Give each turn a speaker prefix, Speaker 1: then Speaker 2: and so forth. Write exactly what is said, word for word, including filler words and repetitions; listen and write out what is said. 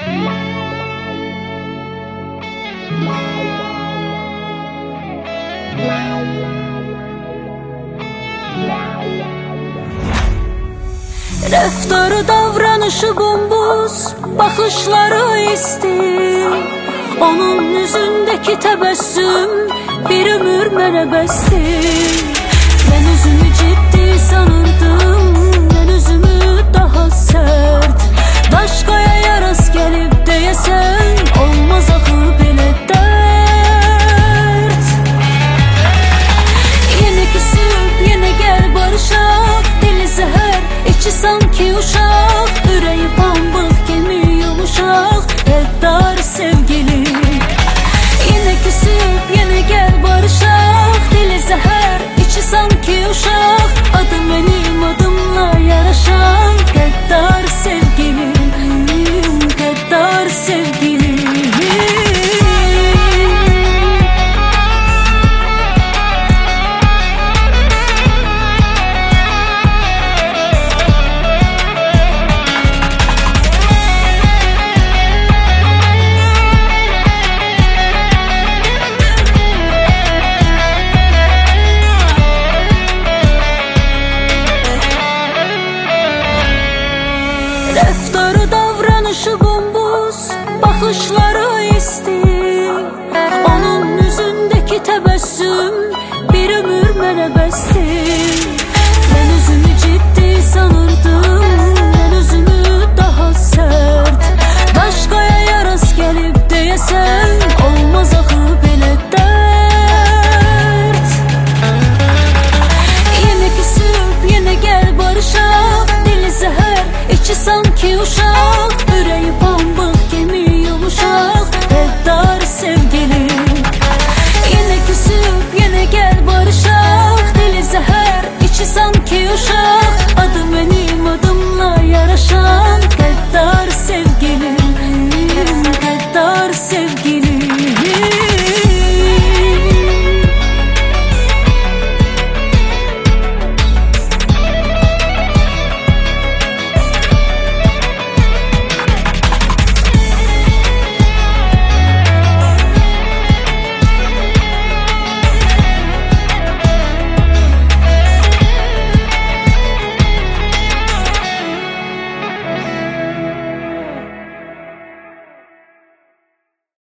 Speaker 1: Rəftarı, davranışı bombuz, baxışları isti. Onun üzündəki təbəssüm bir ömür mənə bəsdir. Mən özümü ciddi sanırdım, mən özümü daha sərt. Daşqaya yaras gəlib deyəsən, olmaz axı belə dərd. Yenə küsüb, yenə gəl barışaq, dili zəhər, içi sanki uşaq. Ürəyi pambıq, kimi yumuşaq, qəddar sevgilim. Yenə küsüb, yenə gəl barışaq, dili zəhər, içi sanki uşaq. Adım mənim adımla yaraşan qəddar sevgilim, qəddar sevgilim. Rəftarı, davranışı bombuz, baxışları isti. Onun üzündəki təbəssüm bir ömür mənə bəsdir.